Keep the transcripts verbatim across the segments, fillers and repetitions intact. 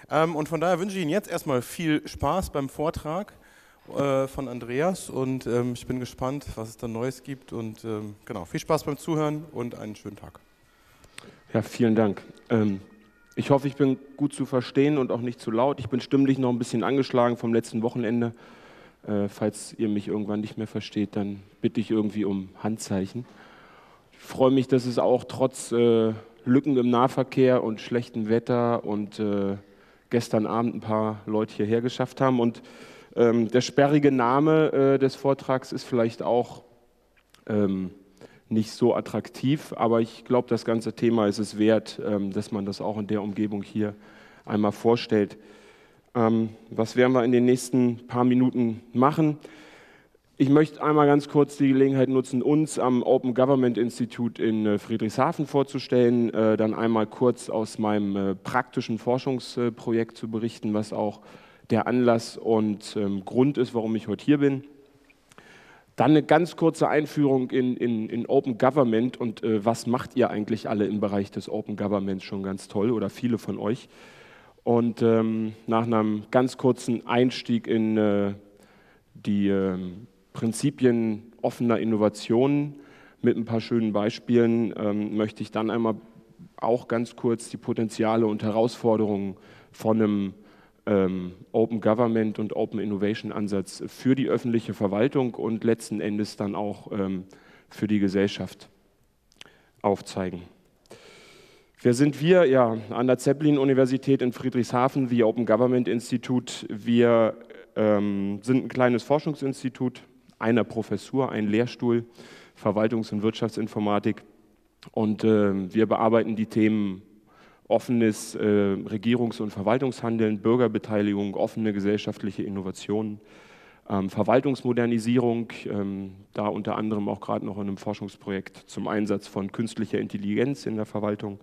Ähm, und von daher wünsche ich Ihnen jetzt erstmal viel Spaß beim Vortrag äh, von Andreas und ähm, ich bin gespannt, was es da Neues gibt und ähm, genau, viel Spaß beim Zuhören und einen schönen Tag. Ja, vielen Dank. Ähm, ich hoffe, ich bin gut zu verstehen und auch nicht zu laut. Ich bin stimmlich noch ein bisschen angeschlagen vom letzten Wochenende. Äh, falls ihr mich irgendwann nicht mehr versteht, dann bitte ich irgendwie um Handzeichen. Ich freue mich, dass es auch trotz äh, Lücken im Nahverkehr und schlechtem Wetter und äh, gestern Abend ein paar Leute hierher geschafft haben. Und ähm, der sperrige Name äh, des Vortrags ist vielleicht auch ähm, nicht so attraktiv, aber ich glaube, das ganze Thema ist es wert, ähm, dass man das auch in der Umgebung hier einmal vorstellt. Ähm, was werden wir in den nächsten paar Minuten machen? Ich möchte einmal ganz kurz die Gelegenheit nutzen, uns am Open Government Institute in äh, Friedrichshafen vorzustellen, äh, dann einmal kurz aus meinem äh, praktischen Forschungsprojekt zu berichten, was auch der Anlass und ähm, Grund ist, warum ich heute hier bin. Dann eine ganz kurze Einführung in, in, in Open Government und äh, was macht ihr eigentlich alle im Bereich des Open Governments schon ganz toll oder viele von euch. Und ähm, nach einem ganz kurzen Einstieg in äh, die äh, Prinzipien offener Innovationen mit ein paar schönen Beispielen ähm, möchte ich dann einmal auch ganz kurz die Potenziale und Herausforderungen von einem ähm, Open Government und Open Innovation Ansatz für die öffentliche Verwaltung und letzten Endes dann auch ähm, für die Gesellschaft aufzeigen. Wer sind wir? Ja, an der Zeppelin-Universität in Friedrichshafen, wie Open Government Institute. Wir ähm, sind ein kleines Forschungsinstitut, einer Professur, ein Lehrstuhl, Verwaltungs- und Wirtschaftsinformatik. Und äh, wir bearbeiten die Themen offenes äh, Regierungs- und Verwaltungshandeln, Bürgerbeteiligung, offene gesellschaftliche Innovationen, ähm, Verwaltungsmodernisierung, ähm, da unter anderem auch gerade noch in einem Forschungsprojekt zum Einsatz von künstlicher Intelligenz in der Verwaltung.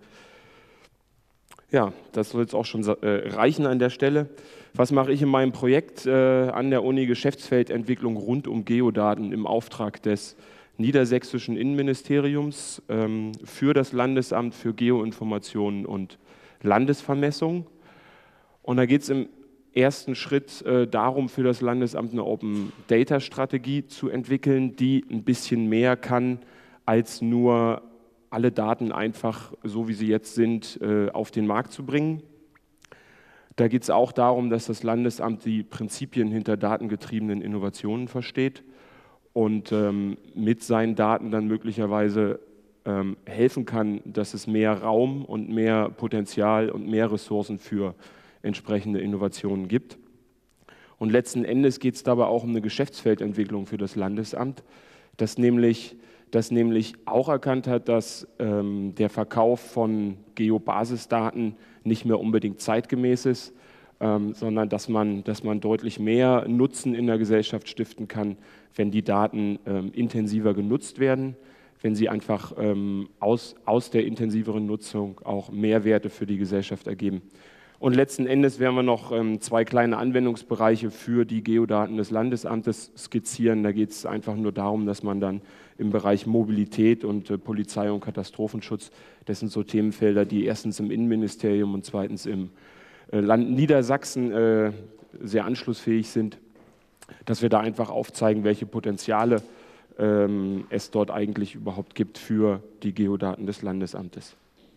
Ja, das soll jetzt auch schon äh, reichen an der Stelle. Was mache ich in meinem Projekt äh, an der Uni? Geschäftsfeldentwicklung rund um Geodaten im Auftrag des niedersächsischen Innenministeriums ähm, für das Landesamt für Geoinformationen und Landesvermessung. Und da geht es im ersten Schritt äh, darum, für das Landesamt eine Open-Data-Strategie zu entwickeln, die ein bisschen mehr kann als nur alle Daten einfach, so wie sie jetzt sind, äh, auf den Markt zu bringen. Da geht es auch darum, dass das Landesamt die Prinzipien hinter datengetriebenen Innovationen versteht und ähm, mit seinen Daten dann möglicherweise ähm, helfen kann, dass es mehr Raum und mehr Potenzial und mehr Ressourcen für entsprechende Innovationen gibt. Und letzten Endes geht es dabei auch um eine Geschäftsfeldentwicklung für das Landesamt, das nämlich, das nämlich auch erkannt hat, dass ähm, der Verkauf von Geobasisdaten nicht mehr unbedingt zeitgemäß ist, ähm, sondern dass man, dass man deutlich mehr Nutzen in der Gesellschaft stiften kann, wenn die Daten ähm, intensiver genutzt werden, wenn sie einfach ähm, aus, aus der intensiveren Nutzung auch Mehrwerte für die Gesellschaft ergeben. Und letzten Endes werden wir noch ähm, zwei kleine Anwendungsbereiche für die Geodaten des Landesamtes skizzieren. Da geht es einfach nur darum, dass man dann im Bereich Mobilität und äh, Polizei und Katastrophenschutz, das sind so Themenfelder, die erstens im Innenministerium und zweitens im äh, Land Niedersachsen äh, sehr anschlussfähig sind, dass wir da einfach aufzeigen, welche Potenziale ähm, es dort eigentlich überhaupt gibt für die Geodaten des Landesamtes.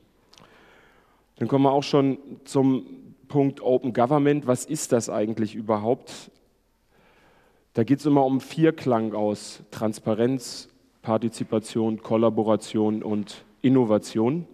Dann kommen wir auch schon zum Punkt Open Government. Was ist das eigentlich überhaupt? Da geht es immer um Vierklang aus Transparenz, Partizipation, Kollaboration und Innovation.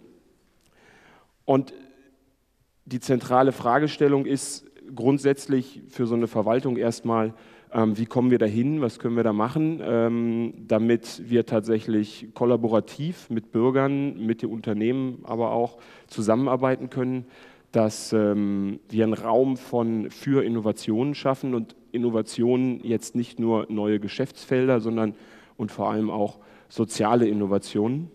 Und die zentrale Fragestellung ist grundsätzlich für so eine Verwaltung erstmal, ähm, wie kommen wir dahin, was können wir da machen, ähm, damit wir tatsächlich kollaborativ mit Bürgern, mit den Unternehmen aber auch zusammenarbeiten können, dass ähm, wir einen Raum von, für Innovationen schaffen und Innovationen jetzt nicht nur neue Geschäftsfelder, sondern und vor allem auch soziale Innovationen.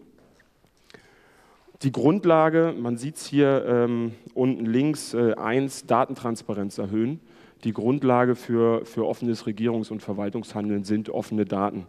Die Grundlage, man sieht es hier ähm, unten links, äh, eins, Datentransparenz erhöhen. Die Grundlage für, für offenes Regierungs- und Verwaltungshandeln sind offene Daten.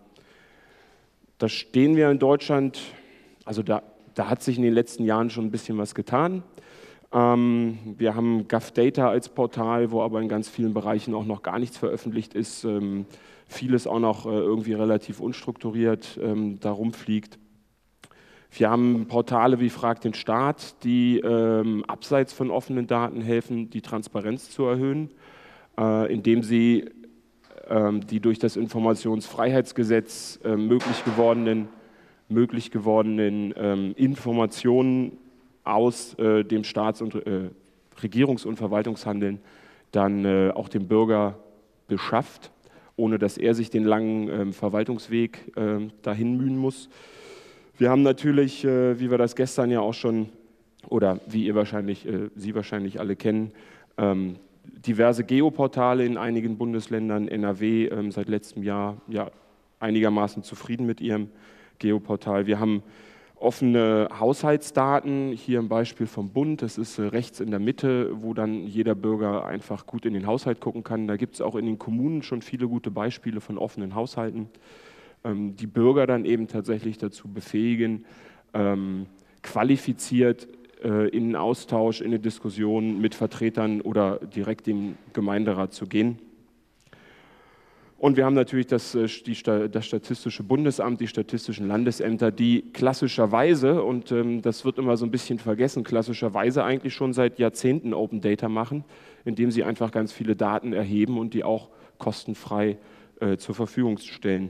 Da stehen wir in Deutschland, also da, da hat sich in den letzten Jahren schon ein bisschen was getan. Ähm, wir haben GovData als Portal, wo aber in ganz vielen Bereichen auch noch gar nichts veröffentlicht ist. Ähm, vieles auch noch äh, irgendwie relativ unstrukturiert ähm, da rumfliegt. Wir haben Portale wie Frag den Staat, die ähm, abseits von offenen Daten helfen, die Transparenz zu erhöhen, äh, indem sie ähm, die durch das Informationsfreiheitsgesetz äh, möglich gewordenen, möglich gewordenen ähm, Informationen aus äh, dem Staats- und äh, Regierungs- und Verwaltungshandeln dann äh, auch dem Bürger beschafft, ohne dass er sich den langen äh, Verwaltungsweg äh, dahin mühen muss. Wir haben natürlich, äh, wie wir das gestern ja auch schon, oder wie ihr wahrscheinlich, äh, Sie wahrscheinlich alle kennen, ähm, diverse Geoportale in einigen Bundesländern, N R W ähm, seit letztem Jahr ja einigermaßen zufrieden mit ihrem Geoportal. Wir haben offene Haushaltsdaten, hier ein Beispiel vom Bund, das ist äh, rechts in der Mitte, wo dann jeder Bürger einfach gut in den Haushalt gucken kann. Da gibt es auch in den Kommunen schon viele gute Beispiele von offenen Haushalten, ähm, die Bürger dann eben tatsächlich dazu befähigen, ähm, qualifiziert äh, in einen Austausch, in eine Diskussion mit Vertretern oder direkt dem Gemeinderat zu gehen. Und wir haben natürlich das, die, das Statistische Bundesamt, die statistischen Landesämter, die klassischerweise, und ähm, das wird immer so ein bisschen vergessen, klassischerweise eigentlich schon seit Jahrzehnten Open Data machen, indem sie einfach ganz viele Daten erheben und die auch kostenfrei äh, zur Verfügung stellen.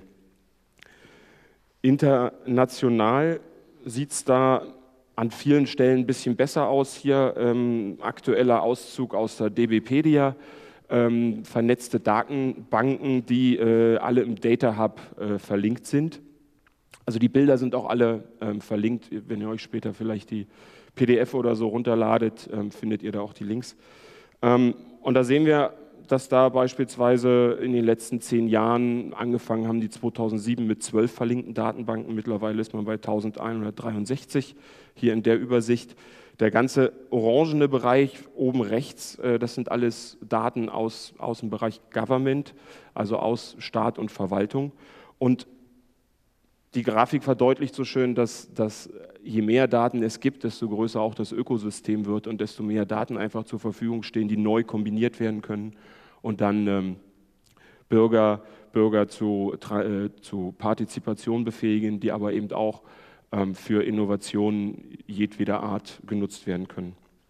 International sieht es da an vielen Stellen ein bisschen besser aus. Hier ähm, aktueller Auszug aus der DBpedia. Ähm, vernetzte Datenbanken, die äh, alle im Data Hub äh, verlinkt sind. Also die Bilder sind auch alle ähm, verlinkt. Wenn ihr euch später vielleicht die P D F oder so runterladet, ähm, findet ihr da auch die Links. Ähm, und da sehen wir, dass da beispielsweise in den letzten zehn Jahren angefangen haben, die zweitausendsieben mit zwölf verlinkten Datenbanken. Mittlerweile ist man bei eintausendeinhundertdreiundsechzig hier in der Übersicht. Der ganze orangene Bereich oben rechts, das sind alles Daten aus, aus dem Bereich Government, also aus Staat und Verwaltung. Und die Grafik verdeutlicht so schön, dass, dass je mehr Daten es gibt, desto größer auch das Ökosystem wird und desto mehr Daten einfach zur Verfügung stehen, die neu kombiniert werden können und dann ähm, Bürger, Bürger zu, äh, zu Partizipation befähigen, die aber eben auch für Innovationen jedweder Art genutzt werden können.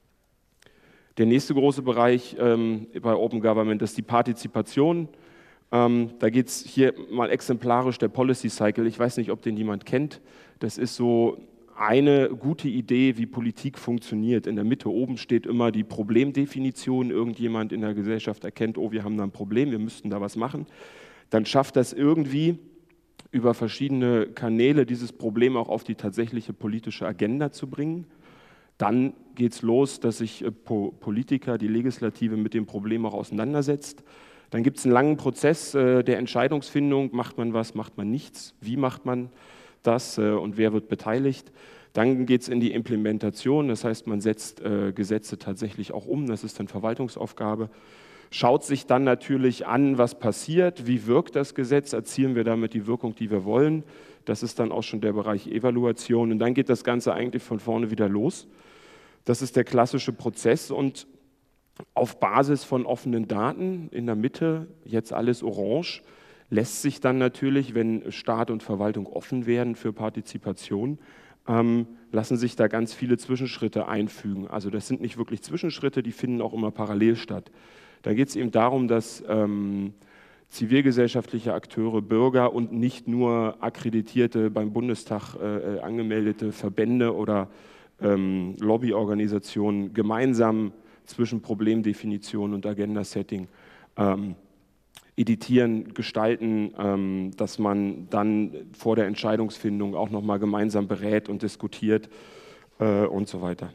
Der nächste große Bereich ähm, bei Open Government ist die Partizipation. Ähm, da geht es hier mal exemplarisch der Policy Cycle. Ich weiß nicht, ob den jemand kennt. Das ist so eine gute Idee, wie Politik funktioniert. In der Mitte oben steht immer die Problemdefinition. Irgendjemand in der Gesellschaft erkennt, oh, wir haben da ein Problem, wir müssten da was machen. Dann schafft das irgendwie über verschiedene Kanäle dieses Problem auch auf die tatsächliche politische Agenda zu bringen. Dann geht es los, dass sich Politiker, die Legislative mit dem Problem auch auseinandersetzt. Dann gibt es einen langen Prozess der Entscheidungsfindung. Macht man was, macht man nichts? Wie macht man das und wer wird beteiligt? Dann geht es in die Implementation, das heißt, man setzt Gesetze tatsächlich auch um. Das ist dann Verwaltungsaufgabe. Schaut sich dann natürlich an, was passiert, wie wirkt das Gesetz, erzielen wir damit die Wirkung, die wir wollen. Das ist dann auch schon der Bereich Evaluation und dann geht das Ganze eigentlich von vorne wieder los. Das ist der klassische Prozess und auf Basis von offenen Daten in der Mitte, jetzt alles orange, lässt sich dann natürlich, wenn Staat und Verwaltung offen werden für Partizipation, ähm, lassen sich da ganz viele Zwischenschritte einfügen. Also das sind nicht wirklich Zwischenschritte, die finden auch immer parallel statt. Da geht es eben darum, dass ähm, zivilgesellschaftliche Akteure, Bürger und nicht nur akkreditierte, beim Bundestag äh, angemeldete Verbände oder ähm, Lobbyorganisationen gemeinsam zwischen Problemdefinition und Agenda-Setting ähm, editieren, gestalten, ähm, dass man dann vor der Entscheidungsfindung auch nochmal gemeinsam berät und diskutiert äh, und so weiter.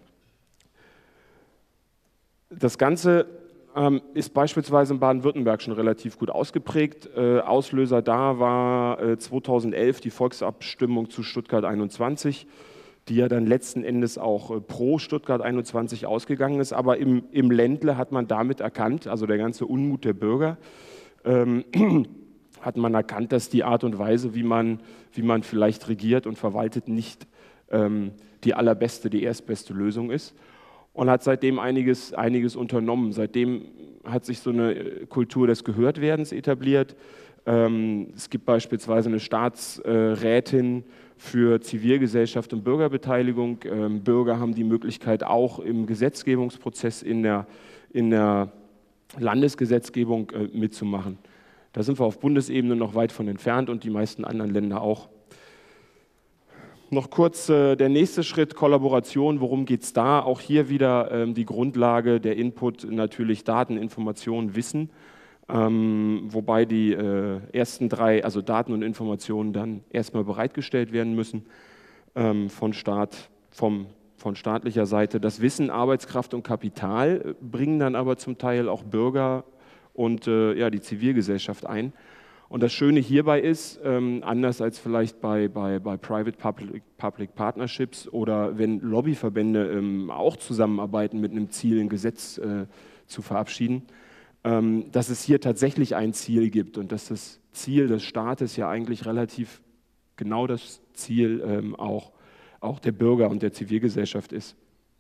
Das Ganze ähm, ist beispielsweise in Baden-Württemberg schon relativ gut ausgeprägt. Äh, Auslöser da war äh, zweitausendelf die Volksabstimmung zu Stuttgart einundzwanzig, die ja dann letzten Endes auch äh, pro Stuttgart einundzwanzig ausgegangen ist. Aber im, im Ländle hat man damit erkannt, also der ganze Unmut der Bürger, ähm, hat man erkannt, dass die Art und Weise, wie man, wie man vielleicht regiert und verwaltet, nicht ähm, die allerbeste, die erstbeste Lösung ist. und hat seitdem einiges, einiges unternommen. Seitdem hat sich so eine Kultur des Gehörtwerdens etabliert. Ähm, es gibt beispielsweise eine Staatsrätin für Zivilgesellschaft und Bürgerbeteiligung. Ähm, Bürger haben die Möglichkeit, auch im Gesetzgebungsprozess in der, in der Landesgesetzgebung äh, mitzumachen. Da sind wir auf Bundesebene noch weit von entfernt und die meisten anderen Länder auch. Noch kurz äh, der nächste Schritt, Kollaboration. Worum geht es da? Auch hier wieder ähm, die Grundlage, der Input, natürlich Daten, Informationen, Wissen. Ähm, wobei die äh, ersten drei, also Daten und Informationen, dann erstmal bereitgestellt werden müssen ähm, von, Staat, vom, von staatlicher Seite. Das Wissen, Arbeitskraft und Kapital äh, bringen dann aber zum Teil auch Bürger und äh, ja, die Zivilgesellschaft ein. Und das Schöne hierbei ist, ähm, anders als vielleicht bei, bei, bei Private-Public Public Partnerships oder wenn Lobbyverbände ähm, auch zusammenarbeiten mit einem Ziel, ein Gesetz äh, zu verabschieden, ähm, dass es hier tatsächlich ein Ziel gibt und dass das Ziel des Staates ja eigentlich relativ genau das Ziel ähm, auch, auch der Bürger und der Zivilgesellschaft ist.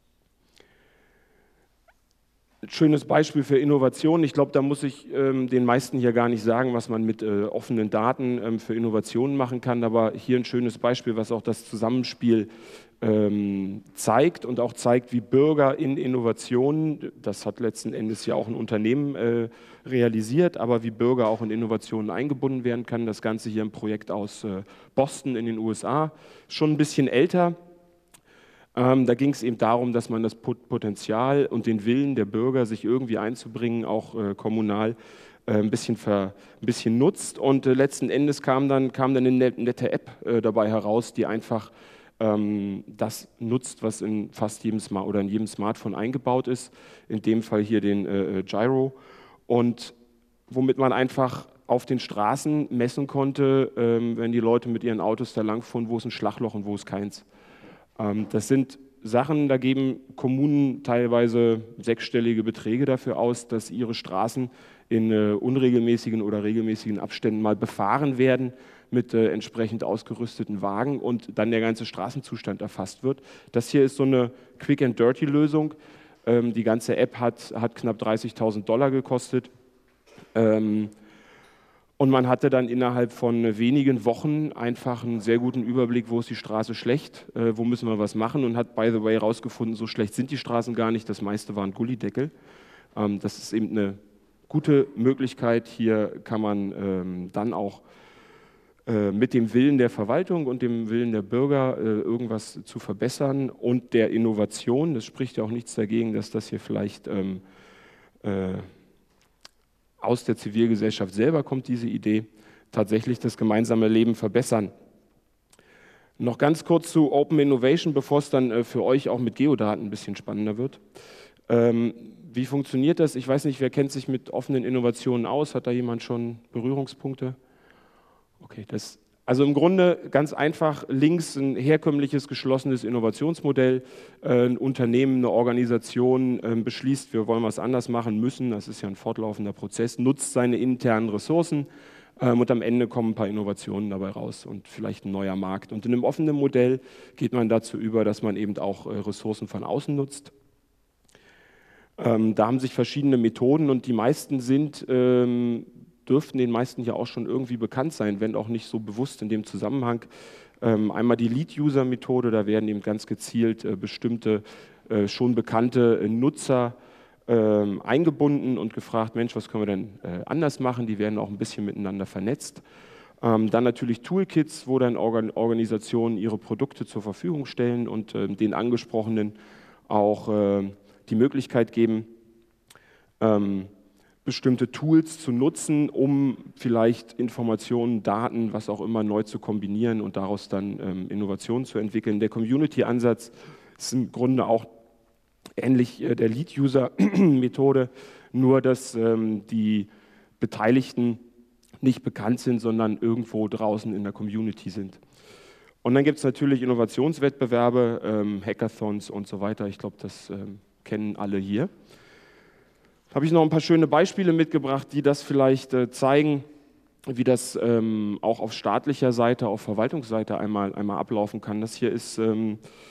Ein schönes Beispiel für Innovation. Ich glaube, da muss ich ähm, den meisten hier gar nicht sagen, was man mit äh, offenen Daten ähm, für Innovationen machen kann, aber hier ein schönes Beispiel, was auch das Zusammenspiel ähm, zeigt und auch zeigt, wie Bürger in Innovationen, das hat letzten Endes ja auch ein Unternehmen äh, realisiert, aber wie Bürger auch in Innovationen eingebunden werden kann. Das Ganze hier ein Projekt aus äh, Boston in den U S A, schon ein bisschen älter. Ähm, da ging es eben darum, dass man das Potenzial und den Willen der Bürger, sich irgendwie einzubringen, auch äh, kommunal, äh, ein, bisschen ver, ein bisschen nutzt. Und äh, letzten Endes kam dann, kam dann eine nette App äh, dabei heraus, die einfach ähm, das nutzt, was in fast jedem Smart oder in jedem Smartphone eingebaut ist. In dem Fall hier den äh, Gyro. Und womit man einfach auf den Straßen messen konnte, ähm, wenn die Leute mit ihren Autos da langfuhren, wo ist ein Schlagloch und wo ist keins. Das sind Sachen, da geben Kommunen teilweise sechsstellige Beträge dafür aus, dass ihre Straßen in äh, unregelmäßigen oder regelmäßigen Abständen mal befahren werden mit äh, entsprechend ausgerüsteten Wagen und dann der ganze Straßenzustand erfasst wird. Das hier ist so eine Quick-and-Dirty-Lösung. Ähm, die ganze App hat, hat knapp dreißigtausend Dollar gekostet. Ähm, Und man hatte dann innerhalb von wenigen Wochen einfach einen sehr guten Überblick, wo ist die Straße schlecht, äh, wo müssen wir was machen und hat, by the way, herausgefunden, so schlecht sind die Straßen gar nicht, das meiste waren Gullideckel. Ähm, das ist eben eine gute Möglichkeit. Hier kann man ähm, dann auch äh, mit dem Willen der Verwaltung und dem Willen der Bürger äh, irgendwas zu verbessern und der Innovation, das spricht ja auch nichts dagegen, dass das hier vielleicht ähm, äh, aus der Zivilgesellschaft selber kommt, diese Idee, tatsächlich das gemeinsame Leben verbessern. Noch ganz kurz zu Open Innovation, bevor es dann äh, für euch auch mit Geodaten ein bisschen spannender wird. Ähm, wie funktioniert das? Ich weiß nicht, wer kennt sich mit offenen Innovationen aus? Hat da jemand schon Berührungspunkte? Okay, das also im Grunde ganz einfach, links ein herkömmliches geschlossenes Innovationsmodell, äh, ein Unternehmen, eine Organisation äh, beschließt, wir wollen was anders machen müssen, das ist ja ein fortlaufender Prozess, nutzt seine internen Ressourcen äh, und am Ende kommen ein paar Innovationen dabei raus und vielleicht ein neuer Markt. Und in einem offenen Modell geht man dazu über, dass man eben auch äh, Ressourcen von außen nutzt. Ähm, da haben sich verschiedene Methoden und die meisten sind ähm, dürften den meisten ja auch schon irgendwie bekannt sein, wenn auch nicht so bewusst in dem Zusammenhang. Ähm, einmal die Lead-User-Methode, da werden eben ganz gezielt äh, bestimmte äh, schon bekannte äh, Nutzer äh, eingebunden und gefragt, Mensch, was können wir denn äh, anders machen? Die werden auch ein bisschen miteinander vernetzt. Ähm, dann natürlich Toolkits, wo dann Organ Organisationen ihre Produkte zur Verfügung stellen und äh, den Angesprochenen auch äh, die Möglichkeit geben, ähm, bestimmte Tools zu nutzen, um vielleicht Informationen, Daten, was auch immer neu zu kombinieren und daraus dann ähm, Innovationen zu entwickeln. Der Community-Ansatz ist im Grunde auch ähnlich äh, der Lead-User-Methode, nur dass ähm, die Beteiligten nicht bekannt sind, sondern irgendwo draußen in der Community sind. Und dann gibt es natürlich Innovationswettbewerbe, ähm, Hackathons und so weiter. Ich glaube, das ähm, kennen alle hier. Habe ich noch ein paar schöne Beispiele mitgebracht, die das vielleicht äh, zeigen, wie das ähm, auch auf staatlicher Seite, auf Verwaltungsseite einmal, einmal ablaufen kann. Das hier ist ähm,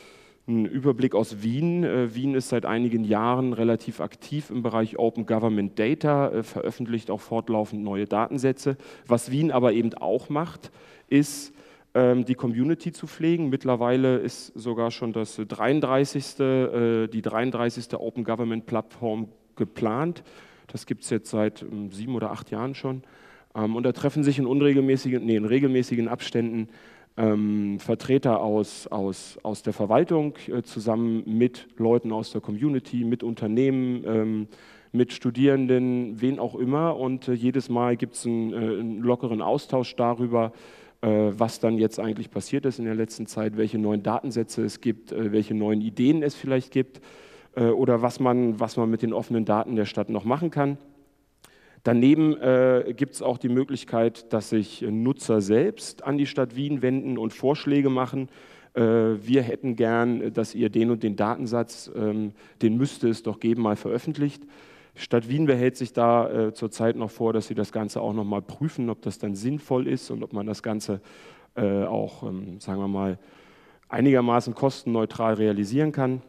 Ein Überblick aus Wien. Äh, Wien ist seit einigen Jahren relativ aktiv im Bereich Open Government Data, äh, veröffentlicht auch fortlaufend neue Datensätze. Was Wien aber eben auch macht, ist, ähm, die Community zu pflegen. Mittlerweile ist sogar schon das dreiunddreißigste, äh, die dreiunddreißigste Open Government Plattform geplant. Das gibt es jetzt seit ähm, sieben oder acht Jahren schon. Ähm, und da treffen sich in unregelmäßigen, nee, in regelmäßigen Abständen ähm, Vertreter aus, aus, aus der Verwaltung äh, zusammen mit Leuten aus der Community, mit Unternehmen, ähm, mit Studierenden, wen auch immer. Und äh, jedes Mal gibt es einen, äh, einen lockeren Austausch darüber, äh, was dann jetzt eigentlich passiert ist in der letzten Zeit, welche neuen Datensätze es gibt, äh, welche neuen Ideen es vielleicht gibt äh, oder was man, was man mit den offenen Daten der Stadt noch machen kann. Daneben äh, gibt es auch die Möglichkeit, dass sich Nutzer selbst an die Stadt Wien wenden und Vorschläge machen. Äh, wir hätten gern, dass ihr den und den Datensatz, ähm, den müsste es doch geben, mal veröffentlicht. Stadt Wien behält sich da äh, zurzeit noch vor, dass sie das Ganze auch noch mal prüfen, ob das dann sinnvoll ist und ob man das Ganze äh, auch, ähm, sagen wir mal, einigermaßen kostenneutral realisieren kann.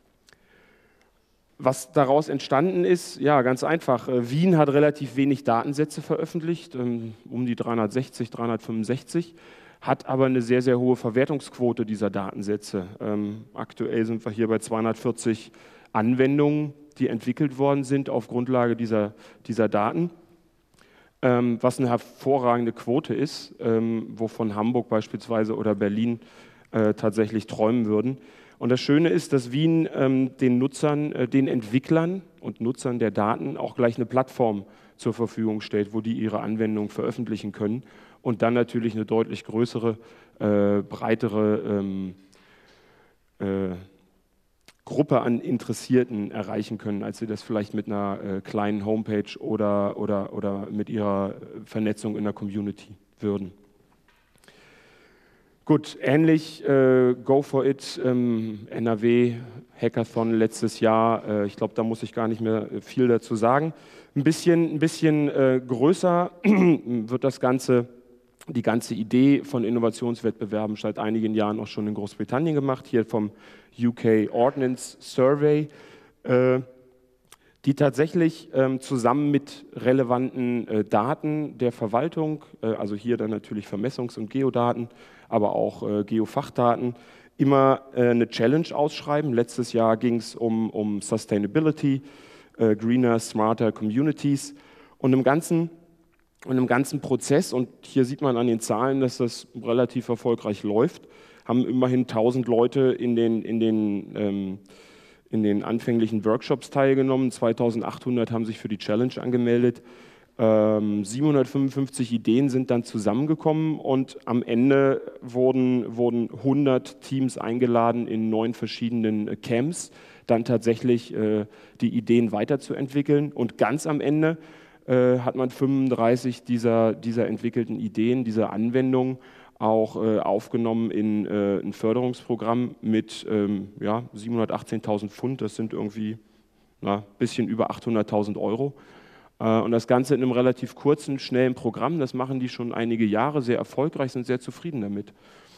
Was daraus entstanden ist, ja, ganz einfach. Wien hat relativ wenig Datensätze veröffentlicht, um die dreihundertsechzig, dreihundertfünfundsechzig, hat aber eine sehr, sehr hohe Verwertungsquote dieser Datensätze. Ähm, aktuell sind wir hier bei zweihundertvierzig Anwendungen, die entwickelt worden sind auf Grundlage dieser, dieser Daten, ähm, was eine hervorragende Quote ist, ähm, wovon Hamburg beispielsweise oder Berlin äh, tatsächlich träumen würden. Und das Schöne ist, dass Wien ähm, den Nutzern, äh, den Entwicklern und Nutzern der Daten auch gleich eine Plattform zur Verfügung stellt, wo die ihre Anwendungen veröffentlichen können und dann natürlich eine deutlich größere, äh, breitere ähm, äh, Gruppe an Interessierten erreichen können, als sie das vielleicht mit einer äh, kleinen Homepage oder, oder, oder mit ihrer Vernetzung in der Community würden. Gut, ähnlich äh, Go for It, ähm, N R W Hackathon letztes Jahr, äh, ich glaube, da muss ich gar nicht mehr viel dazu sagen. Ein bisschen, ein bisschen äh, größer wird das Ganze, die ganze Idee von Innovationswettbewerben seit einigen Jahren auch schon in Großbritannien gemacht, hier vom U K Ordnance Survey, äh, die tatsächlich ähm, zusammen mit relevanten äh, Daten der Verwaltung, äh, also hier dann natürlich Vermessungs- und Geodaten, aber auch äh, Geofachdaten, immer äh, eine Challenge ausschreiben. Letztes Jahr ging es um, um Sustainability, äh, Greener, Smarter Communities und im ganzen, und im ganzen Prozess, und hier sieht man an den Zahlen, dass das relativ erfolgreich läuft, haben immerhin tausend Leute in den, in den ähm, in den anfänglichen Workshops teilgenommen. zweitausendachthundert haben sich für die Challenge angemeldet. Ähm, siebenhundertfünfundfünfzig Ideen sind dann zusammengekommen und am Ende wurden, wurden hundert Teams eingeladen in neun verschiedenen Camps, dann tatsächlich äh, die Ideen weiterzuentwickeln. Und ganz am Ende äh, hat man fünfunddreißig dieser, dieser entwickelten Ideen, dieser Anwendungen auch äh, aufgenommen in äh, ein Förderungsprogramm mit ähm, ja, siebenhundertachtzehntausend Pfund, das sind irgendwie ein bisschen über achthunderttausend Euro. Äh, und das Ganze in einem relativ kurzen, schnellen Programm, das machen die schon einige Jahre, sehr erfolgreich, sind sehr zufrieden damit.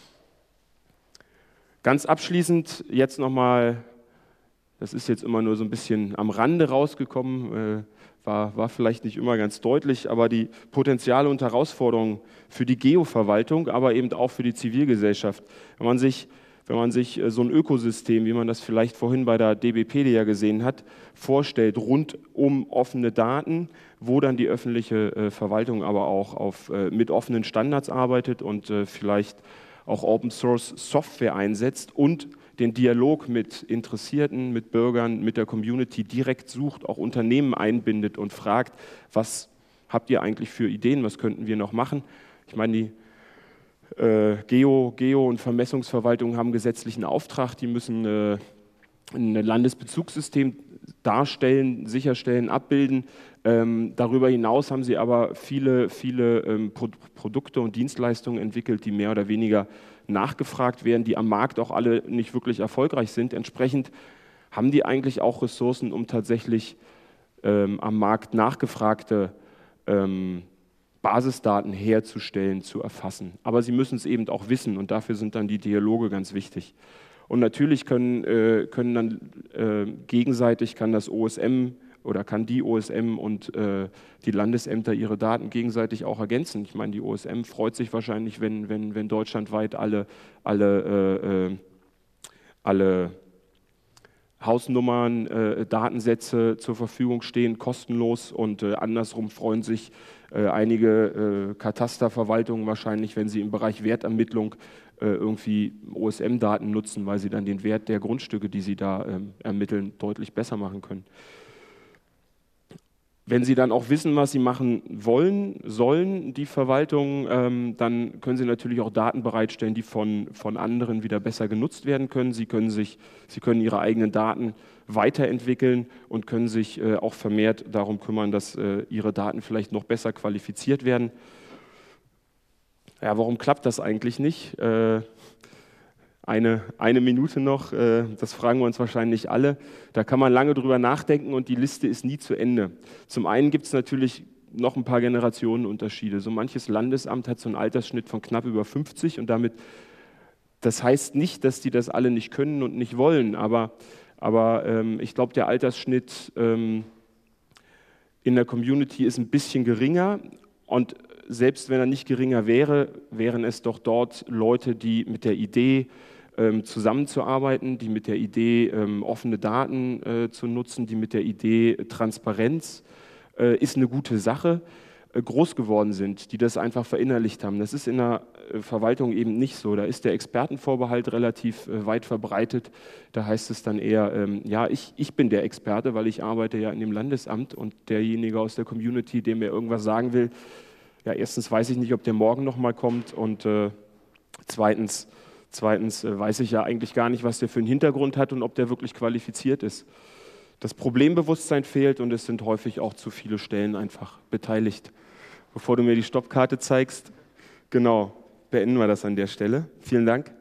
Ganz abschließend jetzt nochmal, das ist jetzt immer nur so ein bisschen am Rande rausgekommen, äh, War, war vielleicht nicht immer ganz deutlich, aber die Potenziale und Herausforderungen für die Geoverwaltung, aber eben auch für die Zivilgesellschaft. Wenn man sich, wenn man sich so ein Ökosystem, wie man das vielleicht vorhin bei der DBpedia gesehen hat, vorstellt, rund um offene Daten, wo dann die öffentliche Verwaltung aber auch auf, mit offenen Standards arbeitet und vielleicht auch Open Source Software einsetzt und den Dialog mit Interessierten, mit Bürgern, mit der Community direkt sucht, auch Unternehmen einbindet und fragt, was habt ihr eigentlich für Ideen, was könnten wir noch machen? Ich meine, die äh, Geo, Geo- und Vermessungsverwaltungen haben gesetzlichen Auftrag, die müssen äh, ein Landesbezugssystem darstellen, sicherstellen, abbilden. Ähm, darüber hinaus haben sie aber viele, viele ähm, Pro Produkte und Dienstleistungen entwickelt, die mehr oder weniger nachgefragt werden, die am Markt auch alle nicht wirklich erfolgreich sind. Entsprechend haben die eigentlich auch Ressourcen, um tatsächlich ähm, am Markt nachgefragte ähm, Basisdaten herzustellen, zu erfassen. Aber sie müssen es eben auch wissen und dafür sind dann die Dialoge ganz wichtig. Und natürlich können, äh, können dann äh, gegenseitig kann das O S M oder kann die O S M und äh, die Landesämter ihre Daten gegenseitig auch ergänzen. Ich meine, die O S M freut sich wahrscheinlich, wenn, wenn, wenn deutschlandweit alle, alle, äh, äh, alle Hausnummern, äh, Datensätze zur Verfügung stehen, kostenlos, und äh, andersrum freuen sich äh, einige äh, Katasterverwaltungen wahrscheinlich, wenn sie im Bereich Wertermittlung äh, irgendwie O S M-Daten nutzen, weil sie dann den Wert der Grundstücke, die sie da ähm, ermitteln, deutlich besser machen können. Wenn Sie dann auch wissen, was Sie machen wollen, sollen, die Verwaltung, ähm, dann können Sie natürlich auch Daten bereitstellen, die von, von anderen wieder besser genutzt werden können. Sie können, sich, Sie können Ihre eigenen Daten weiterentwickeln und können sich äh, auch vermehrt darum kümmern, dass äh, Ihre Daten vielleicht noch besser qualifiziert werden. Ja, warum klappt das eigentlich nicht? Äh, Eine, eine Minute noch, äh, das fragen wir uns wahrscheinlich alle. Da kann man lange drüber nachdenken und die Liste ist nie zu Ende. Zum einen gibt es natürlich noch ein paar Generationenunterschiede. So manches Landesamt hat so einen Altersschnitt von knapp über fünfzig und damit, das heißt nicht, dass die das alle nicht können und nicht wollen, aber, aber ähm, ich glaube, der Altersschnitt ähm, in der Community ist ein bisschen geringer, und selbst wenn er nicht geringer wäre, wären es doch dort Leute, die mit der Idee ähm, zusammenzuarbeiten, die mit der Idee ähm, offene Daten äh, zu nutzen, die mit der Idee Transparenz äh, ist eine gute Sache, äh, groß geworden sind, die das einfach verinnerlicht haben. Das ist in der äh, Verwaltung eben nicht so. Da ist der Expertenvorbehalt relativ äh, weit verbreitet. Da heißt es dann eher, ähm, ja, ich, ich bin der Experte, weil ich arbeite ja in dem Landesamt, und derjenige aus der Community, dem er irgendwas sagen will, ja, erstens weiß ich nicht, ob der morgen nochmal kommt, und äh, zweitens, zweitens äh, weiß ich ja eigentlich gar nicht, was der für einen Hintergrund hat und ob der wirklich qualifiziert ist. Das Problembewusstsein fehlt, und es sind häufig auch zu viele Stellen einfach beteiligt. Bevor du mir die Stoppkarte zeigst, genau, beenden wir das an der Stelle. Vielen Dank.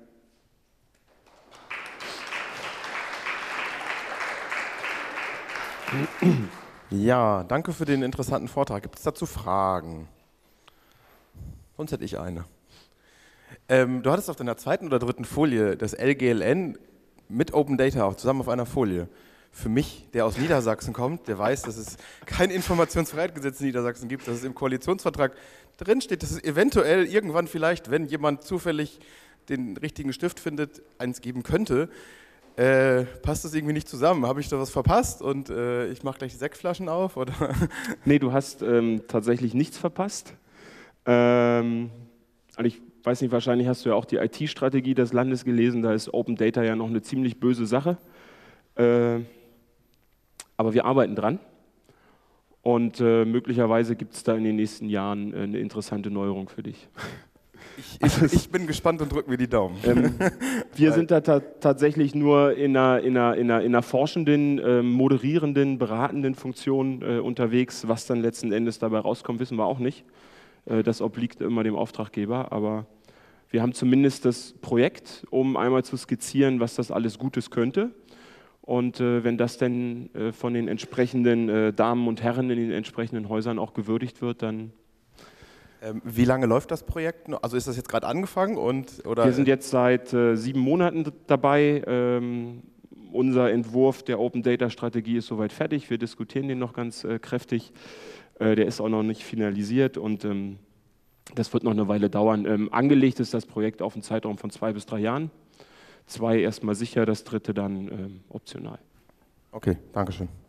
Ja, danke für den interessanten Vortrag. Gibt es dazu Fragen? Sonst hätte ich eine. Ähm, du hattest auf deiner zweiten oder dritten Folie das L G L N mit Open Data auch zusammen auf einer Folie. Für mich, der aus Niedersachsen kommt, der weiß, dass es kein Informationsfreiheitsgesetz in Niedersachsen gibt, dass es im Koalitionsvertrag drinsteht, dass es eventuell irgendwann vielleicht, wenn jemand zufällig den richtigen Stift findet, eins geben könnte. Äh, passt das irgendwie nicht zusammen? Habe ich da was verpasst und äh, ich mache gleich die Sektflaschen auf? Oder? Nee, du hast ähm, tatsächlich nichts verpasst. Ähm, also ich weiß nicht, wahrscheinlich hast du ja auch die I T-Strategie des Landes gelesen, da ist Open Data ja noch eine ziemlich böse Sache. Äh, aber wir arbeiten dran, und äh, möglicherweise gibt es da in den nächsten Jahren äh, eine interessante Neuerung für dich. Ich, ich, ich bin gespannt und drück mir die Daumen. Ähm, wir sind da ta tatsächlich nur in einer, in einer, in einer, in einer forschenden, äh, moderierenden, beratenden Funktion äh, unterwegs. Was dann letzten Endes dabei rauskommt, wissen wir auch nicht. Äh, das obliegt immer dem Auftraggeber, aber wir haben zumindest das Projekt, um einmal zu skizzieren, was das alles Gutes könnte. Und äh, wenn das dann äh, von den entsprechenden äh, Damen und Herren in den entsprechenden Häusern auch gewürdigt wird, dann... Ähm, wie lange läuft das Projekt noch? Also ist das jetzt gerade angefangen? Und, oder wir sind jetzt seit äh, sieben Monaten dabei. Ähm, unser Entwurf der Open Data Strategie ist soweit fertig. Wir diskutieren den noch ganz äh, kräftig. Äh, der ist auch noch nicht finalisiert, und ähm, das wird noch eine Weile dauern. Ähm, angelegt ist das Projekt auf einen Zeitraum von zwei bis drei Jahren. Zwei erstmal sicher, das dritte dann ähm, optional. Okay, danke schön.